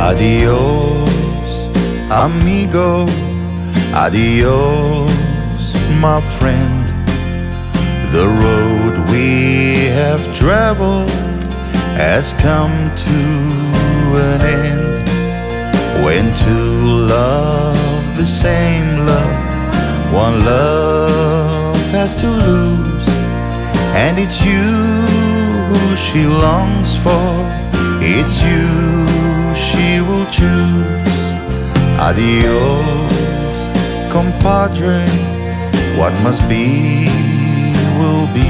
Adios, amigo, adios, my friend. The road we have traveled has come to an end. When two love the same love, one love has to lose, and it's you who she longs for, it's you she will choose. Adios, compadre, what must be will be.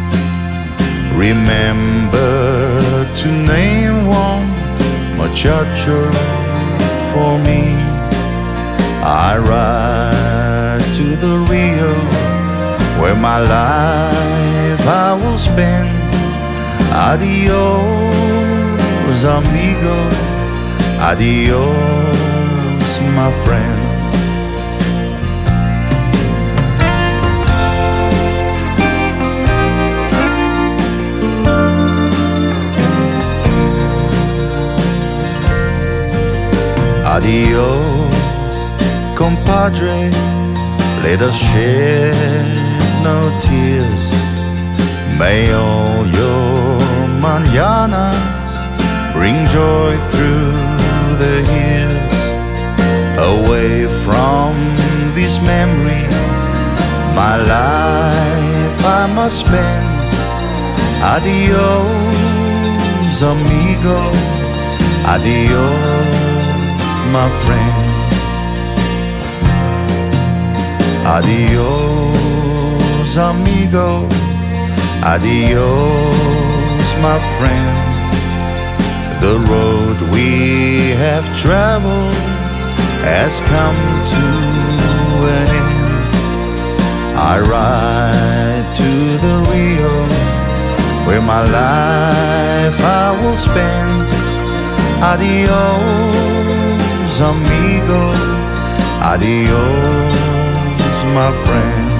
Remember to name one muchacho for me. I ride to the Rio, where my life I will spend. Adios, amigo, adios, my friend. Adios, compadre, let us shed no tears. May all your mañanas bring joy through the years. Away from these memories, my life I must spend. Adios, amigo, adios, my friend. Adios, amigo, adios, my friend. The road we have traveled has come to an end. I ride to the Rio, where my life I will spend. Adios, amigo, adios, my friend.